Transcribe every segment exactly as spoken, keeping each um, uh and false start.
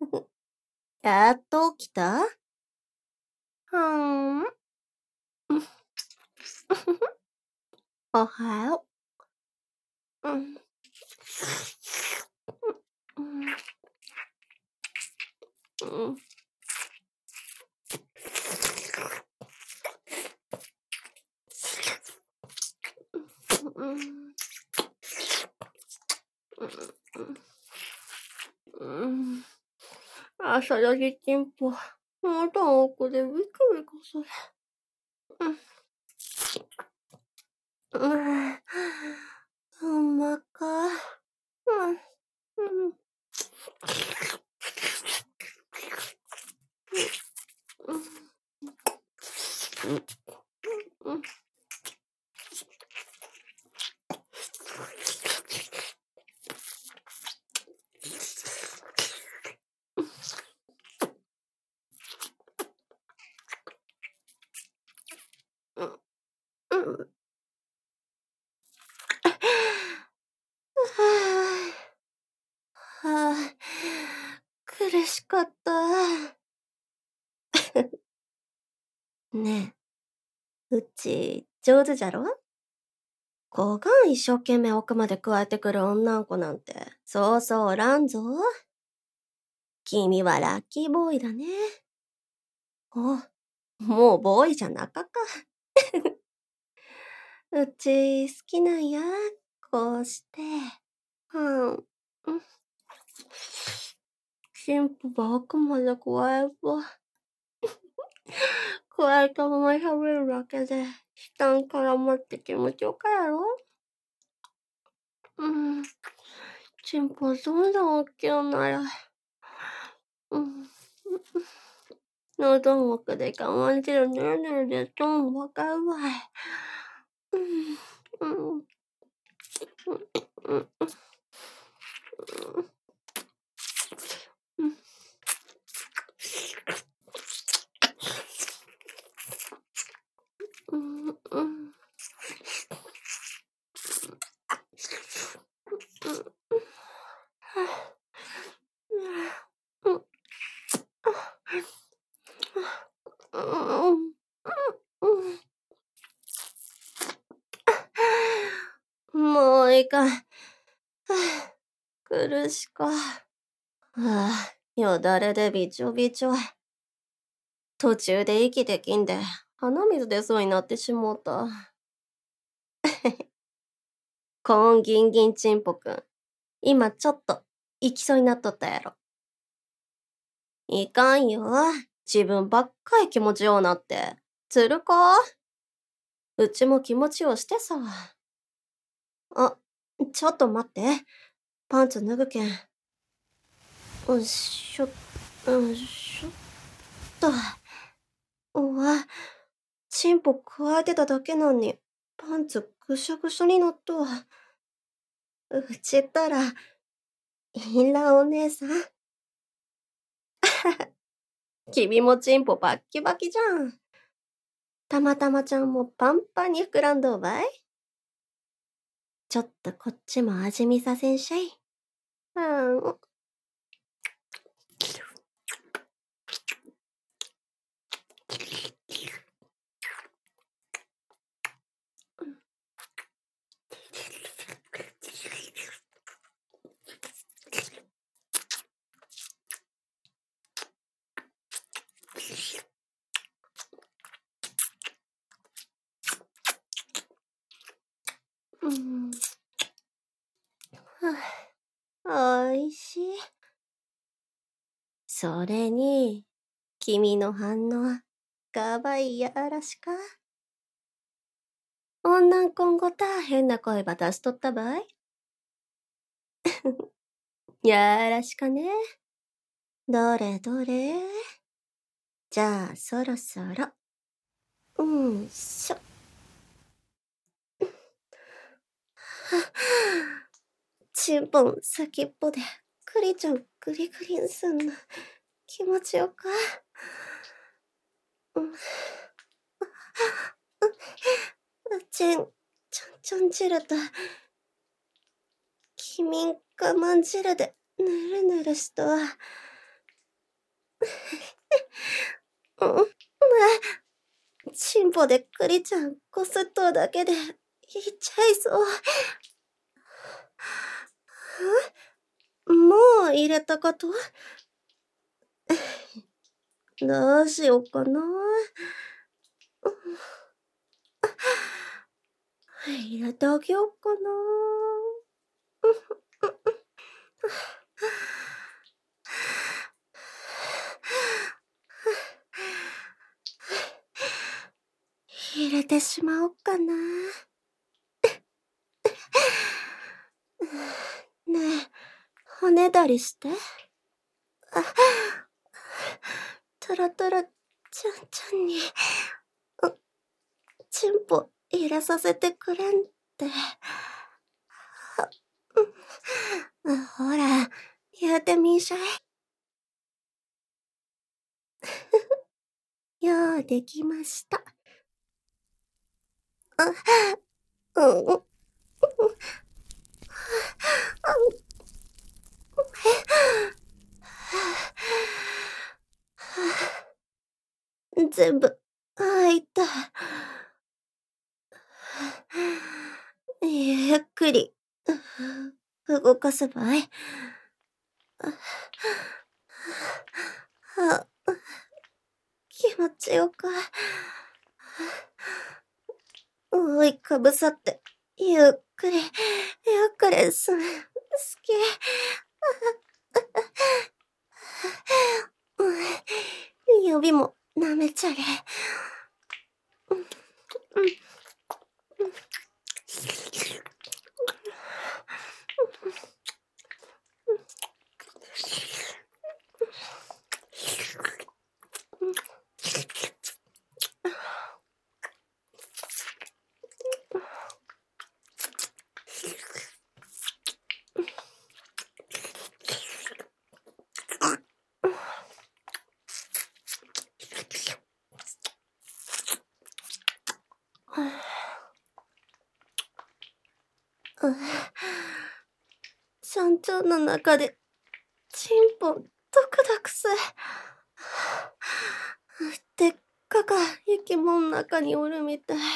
やっと起きた？はーん。おはよう。うん。うん。うん。うん。うん。朝だけチンポ。また奥でビクビクする。うん。うん。まか。うん。うん。うん。うん。はあ、苦しかった。ねえ、うち、上手じゃろ？こがん一生懸命奥まで加えてくる女ん子なんて、そうそうおらんぞ。君はラッキーボーイだね。お、もうボーイじゃなかか。うち、好きなんや、こうして。うん。神父ば奥まで加えば。加えたまま喋るだけで、舌に絡まって気持ちよかやろ？うん。チンポどんどん大きいなら。うん。喉奥で我慢汁ぬるぬるでとんわかるわい。うん。うん。うん。うん。うん。うん。もういいかん。苦しか。はあ、よだれでびちょびちょ。途中で息できんで、鼻水出そうになってしもうた。コーンギンギンチンポくん。今ちょっと、行きそうになっとったやろ。いかんよ。自分ばっかり気持ちようなって。つるか？うちも気持ちようしてさ。あ、ちょっと待って。パンツ脱ぐけん。うっしょ、うっしょっと。うわ、チンポ加えてただけなのに、パンツぐしゃぐしゃになったわ。うちったら、インラお姉さん。君もチンポバッキバキじゃん。たまたまちゃんもパンパンに膨らんどうばい？ちょっとこっちも味見させんしゃい。うん。うん。はあ、おいしい。それに、君の反応、かわいいやらしか。女んこんごた変な声ば出しとったばい？やらしかね。どれどれ。じゃあ、そろそろ。うんしょ。チンポン先っぽで、クリちゃんグリグリンすんの、気持ちよか。うん。うちん、ちょんちょん汁と、君ん我慢汁で、ぬるぬるした。 うん、ねえ、チンポでクリちゃんこすっとうだけで、いっちゃいそう。ん？もう入れたかと？どうしよっかな。入れてあげよっかな。入れてしまおっかな。ねえ、骨だりして。あ、トラトラちゃんちゃんに、チンポ入れさせてくれんって。うん、ほら、言うてみんしゃい。ようできました。あ、うん、うん、全部、入った。ゆっくり、動かせばい。あ、気持ちよか。覆いかぶさって、ゆっくり、ゆっくりす、好き。指も舐めちゃれ。うん、うん、ちゃんちゃんの中で、チンポ、ドクドクす。でっかか生き物の中におるみたい。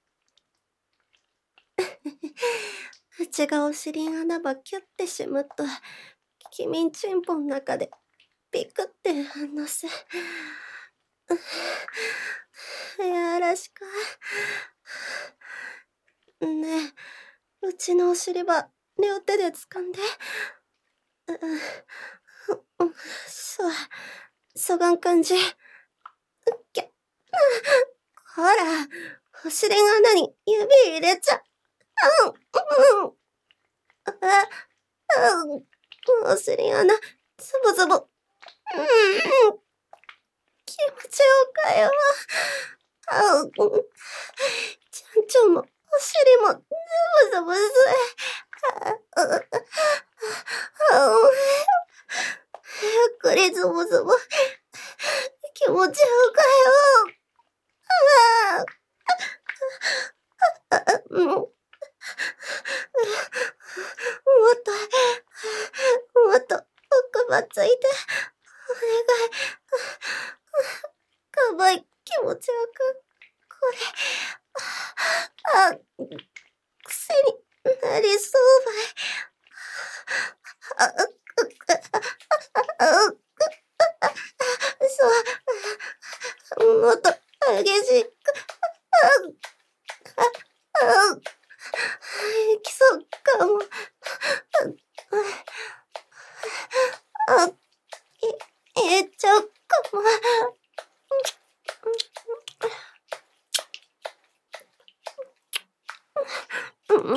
うちがお尻穴ばキュッてしむと、君んチンポの中で、ピクって反応す。やらしか。ねえ、うちのお尻ば、両手で掴んで。う、うん、そう、そがん感じ。きゃ、ほら、お尻の穴に指入れちゃ。うん、うん。あ、うん、お尻穴、ズボズボ。うん、気持ちよかよ。あ、うん。ちゃんちゃんも、お尻も、ズボズボす。あ、あ、あ、ゆっくりズボズボ。気持ちよかよ。ああ、うん。もっと、もっと、奥ばついて、お願い。かわいい、気持ちよく、これ、あ、癖になりそうばい。あ、あ、あ、そう、もっと激しく、あ、あ、いきそうかも。あ、い、言っちゃうかも。うん。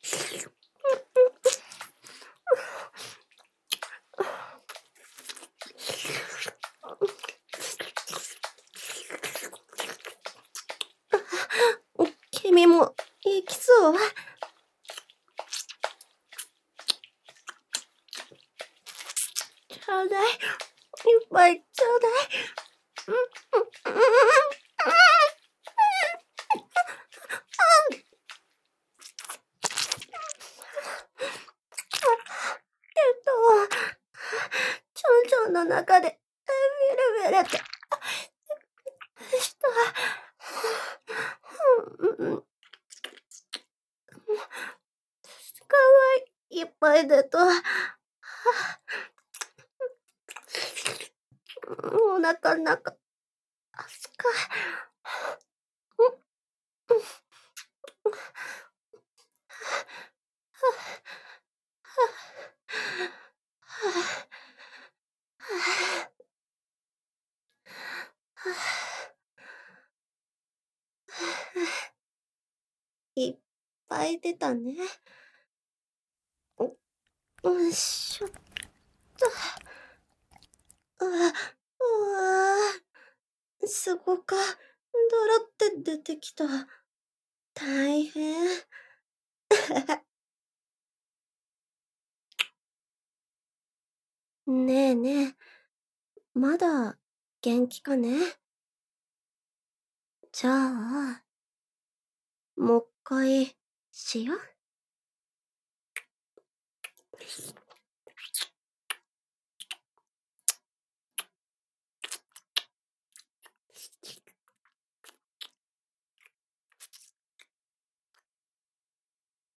君も、行きそう？ちょうだい。いっぱいちょうだい。うん、うん、うん、うん。えっと、ちょんちょんの中でビルビルって、した。うん。かわいいっぱい出た。お腹の中、あすかい。いっぱい出たね。よいしょっと。うわ、うわ、すごか、だらって出てきた。大変。ねえねえ、まだ元気かね？じゃあ、もう一回しよう。